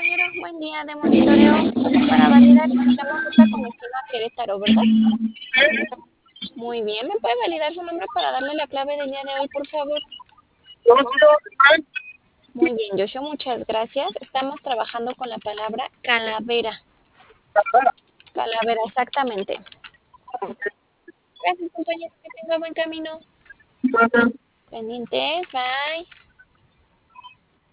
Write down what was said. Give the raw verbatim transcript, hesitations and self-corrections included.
compañero. Buen día de monitoreo. Para validar, ingresamos ruta con destino a Querétaro, ¿verdad? Muy bien. ¿Me puede validar su nombre para darle la clave del día de hoy, por favor? Muy bien, Joshua, muchas gracias. Estamos trabajando con la palabra calavera. Calavera, exactamente. Gracias, compañero. Que tenga buen camino. Pendientes, bye.